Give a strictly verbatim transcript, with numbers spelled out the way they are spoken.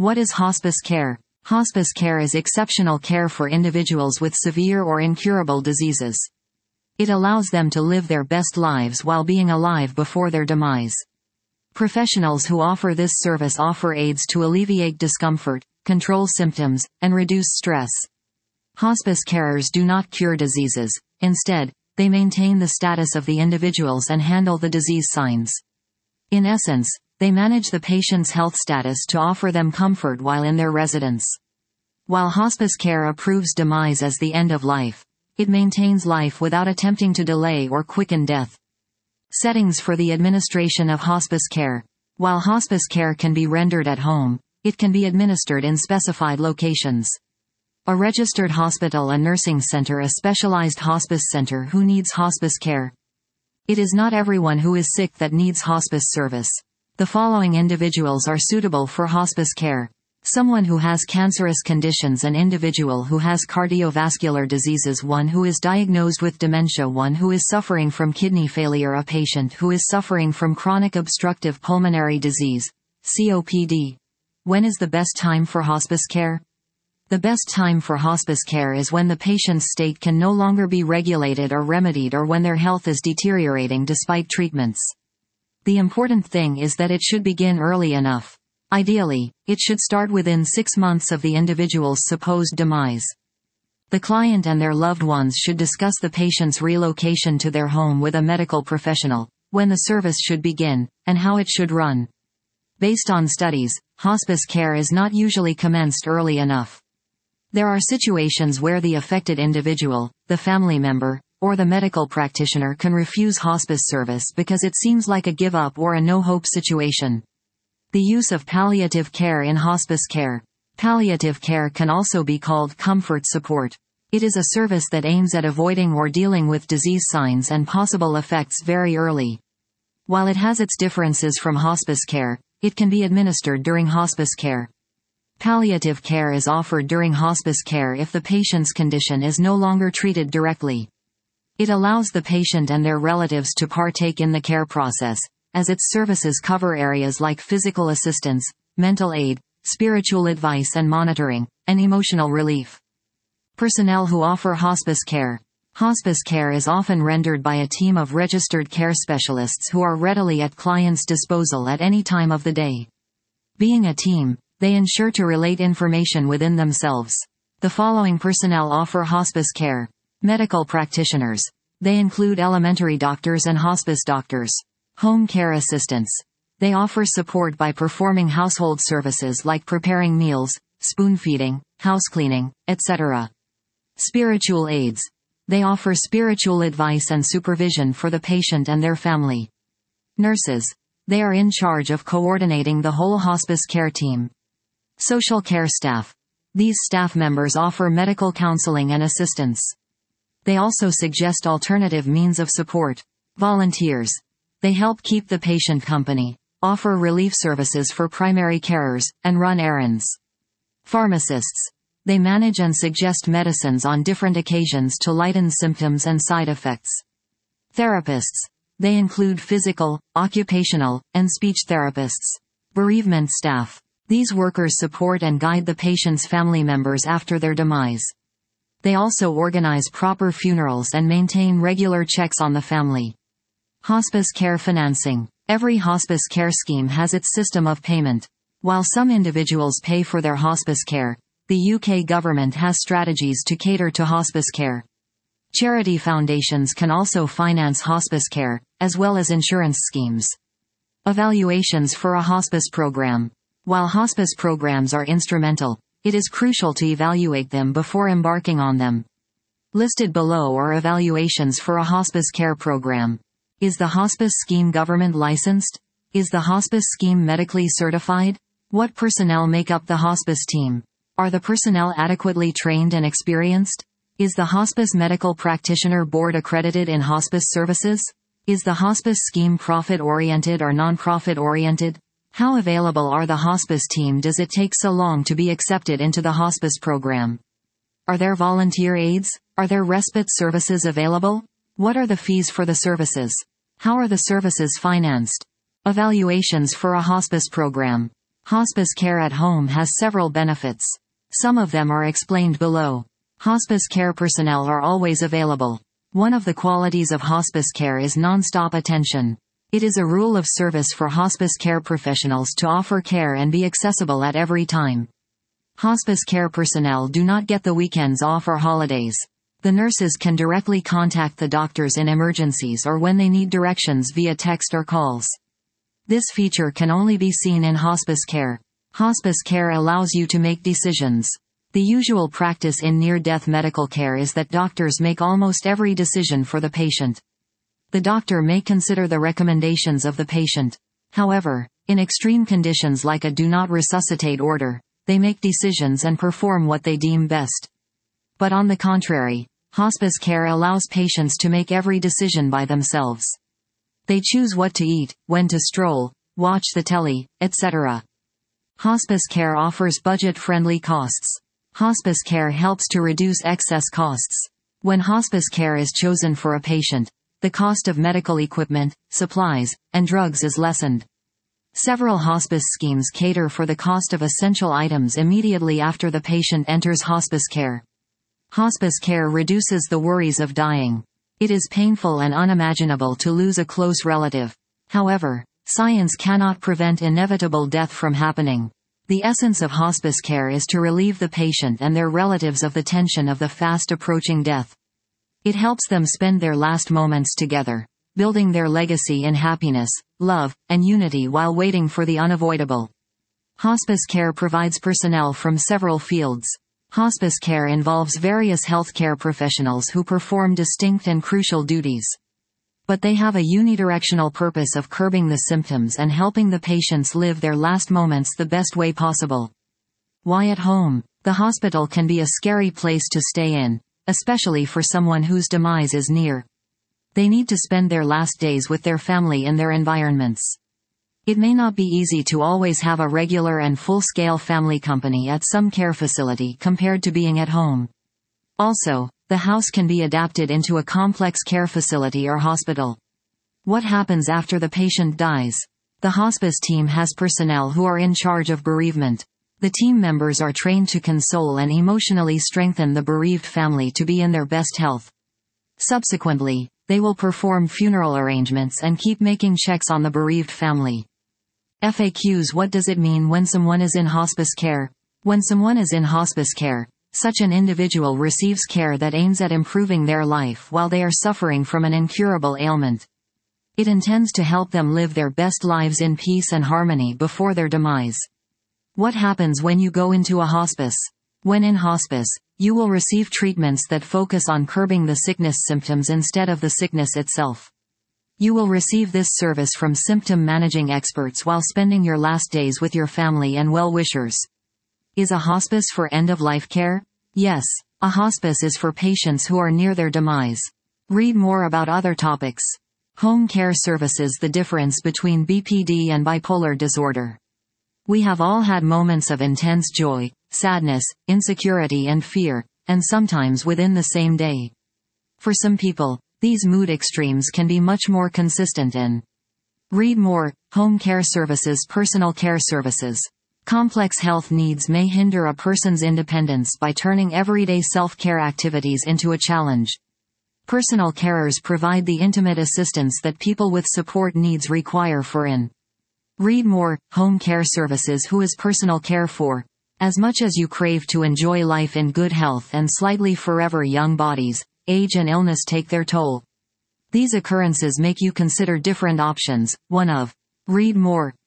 What is hospice care? Hospice care is exceptional care for individuals with severe or incurable diseases. It allows them to live their best lives while being alive before their demise. Professionals who offer this service offer aids to alleviate discomfort, control symptoms, and reduce stress. Hospice carers do not cure diseases. Instead, they maintain the status of the individuals and handle the disease signs. In essence, they manage the patient's health status to offer them comfort while in their residence. While hospice care approves demise as the end of life, it maintains life without attempting to delay or quicken death. Settings for the administration of hospice care. While hospice care can be rendered at home, it can be administered in specified locations. A registered hospital, a nursing center, a specialized hospice center who needs hospice care. It is not everyone who is sick that needs hospice service. The following individuals are suitable for hospice care. Someone who has cancerous conditions, an individual who has cardiovascular diseases, one who is diagnosed with dementia, one who is suffering from kidney failure, a patient who is suffering from chronic obstructive pulmonary disease, C O P D. When is the best time for hospice care? The best time for hospice care is when the patient's state can no longer be regulated or remedied, or when their health is deteriorating despite treatments. The important thing is that it should begin early enough. Ideally, it should start within six months of the individual's supposed demise. The client and their loved ones should discuss the patient's relocation to their home with a medical professional, when the service should begin, and how it should run. Based on studies, hospice care is not usually commenced early enough. There are situations where the affected individual, the family member, or the medical practitioner can refuse hospice service because it seems like a give-up or a no-hope situation. The use of palliative care in hospice care. Palliative care can also be called comfort support. It is a service that aims at avoiding or dealing with disease signs and possible effects very early. While it has its differences from hospice care, it can be administered during hospice care. Palliative care is offered during hospice care if the patient's condition is no longer treated directly. It allows the patient and their relatives to partake in the care process, as its services cover areas like physical assistance, mental aid, spiritual advice and monitoring, and emotional relief. Personnel who offer hospice care. Hospice care is often rendered by a team of registered care specialists who are readily at clients' disposal at any time of the day. Being a team, they ensure to relate information within themselves. The following personnel offer hospice care. Medical practitioners. They include elementary doctors and hospice doctors. Home care assistants. They offer support by performing household services like preparing meals, spoon feeding, house cleaning, et cetera. Spiritual aides. They offer spiritual advice and supervision for the patient and their family. Nurses. They are in charge of coordinating the whole hospice care team. Social care staff. These staff members offer medical counseling and assistance. They also suggest alternative means of support. Volunteers. They help keep the patient company, offer relief services for primary carers, and run errands. Pharmacists. They manage and suggest medicines on different occasions to lighten symptoms and side effects. Therapists. They include physical, occupational, and speech therapists. Bereavement staff. These workers support and guide the patient's family members after their demise. They also organize proper funerals and maintain regular checks on the family. Hospice care financing. Every hospice care scheme has its system of payment. While some individuals pay for their hospice care, the U K government has strategies to cater to hospice care. Charity foundations can also finance hospice care, as well as insurance schemes. Evaluations for a hospice program. While hospice programs are instrumental, it is crucial to evaluate them before embarking on them. Listed below are evaluations for a hospice care program. Is the hospice scheme government licensed? Is the hospice scheme medically certified? What personnel make up the hospice team? Are the personnel adequately trained and experienced? Is the hospice medical practitioner board accredited in hospice services? Is the hospice scheme profit-oriented or non-profit-oriented? How available are the hospice team? Does it take so long to be accepted into the hospice program? Are there volunteer aides? Are there respite services available? What are the fees for the services? How are the services financed? Evaluations for a hospice program. Hospice care at home has several benefits. Some of them are explained below. Hospice care personnel are always available. One of the qualities of hospice care is non-stop attention. It is a rule of service for hospice care professionals to offer care and be accessible at every time. Hospice care personnel do not get the weekends off or holidays. The nurses can directly contact the doctors in emergencies or when they need directions via text or calls. This feature can only be seen in hospice care. Hospice care allows you to make decisions. The usual practice in near-death medical care is that doctors make almost every decision for the patient. The doctor may consider the recommendations of the patient. However, in extreme conditions like a do not resuscitate order, they make decisions and perform what they deem best. But on the contrary, hospice care allows patients to make every decision by themselves. They choose what to eat, when to stroll, watch the telly, et cetera. Hospice care offers budget-friendly costs. Hospice care helps to reduce excess costs. When hospice care is chosen for a patient, the cost of medical equipment, supplies, and drugs is lessened. Several hospice schemes cater for the cost of essential items immediately after the patient enters hospice care. Hospice care reduces the worries of dying. It is painful and unimaginable to lose a close relative. However, science cannot prevent inevitable death from happening. The essence of hospice care is to relieve the patient and their relatives of the tension of the fast approaching death. It helps them spend their last moments together, building their legacy in happiness, love, and unity while waiting for the unavoidable. Hospice care provides personnel from several fields. Hospice care involves various healthcare professionals who perform distinct and crucial duties. But they have a unidirectional purpose of curbing the symptoms and helping the patients live their last moments the best way possible. Why at home? The hospital can be a scary place to stay in, especially for someone whose demise is near. They need to spend their last days with their family in their environments. It may not be easy to always have a regular and full-scale family company at some care facility compared to being at home. Also, the house can be adapted into a complex care facility or hospital. What happens after the patient dies? The hospice team has personnel who are in charge of bereavement. The team members are trained to console and emotionally strengthen the bereaved family to be in their best health. Subsequently, they will perform funeral arrangements and keep making checks on the bereaved family. F A Qs. What does it mean when someone is in hospice care? When someone is in hospice care, such an individual receives care that aims at improving their life while they are suffering from an incurable ailment. It intends to help them live their best lives in peace and harmony before their demise. What happens when you go into a hospice? When in hospice, you will receive treatments that focus on curbing the sickness symptoms instead of the sickness itself. You will receive this service from symptom managing experts while spending your last days with your family and well-wishers. Is a hospice for end-of-life care? Yes, a hospice is for patients who are near their demise. Read more about other topics. Home care services. The difference between B P D and bipolar disorder. We have all had moments of intense joy, sadness, insecurity and fear, and sometimes within the same day. For some people, these mood extremes can be much more consistent in. Read more. Home care services. Personal care services. Complex health needs may hinder a person's independence by turning everyday self-care activities into a challenge. Personal carers provide the intimate assistance that people with support needs require for in. Read more. Home care services. Who is personal care for? As much as you crave to enjoy life in good health and slightly forever young bodies, age and illness take their toll. These occurrences make you consider different options. One of. Read more.